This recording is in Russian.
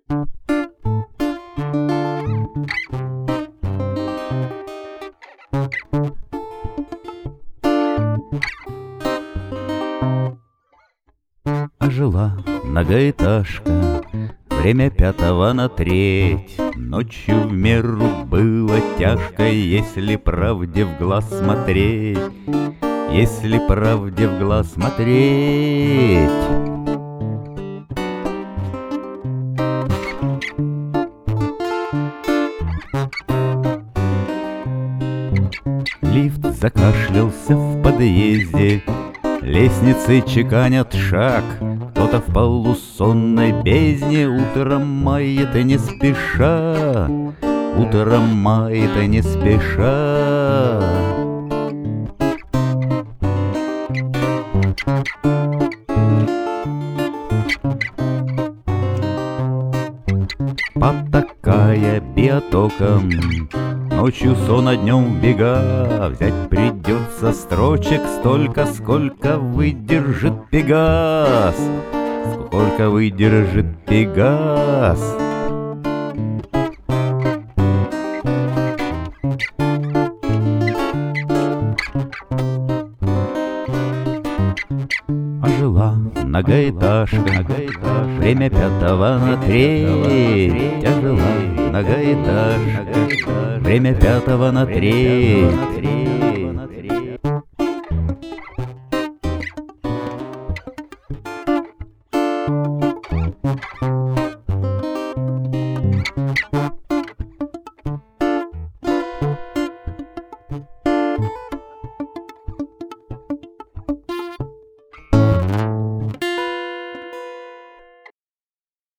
А жила многоэтажка, время 5:03. Ночью в меру было тяжко, если правде в глаз смотреть, если правде в глаз смотреть. Лифт закашлялся в подъезде, лестницы чеканят шаг. Кто-то в полусонной бездне утром мает и не спеша, утром мает и не спеша. Потакая биотоком, ночью сон, а днем бега. Взять придется строчек столько, сколько выдержит Пегас, сколько выдержит Пегас. А жила многоэтажка, время 5:03. А жила многоэтажка, время 5:03.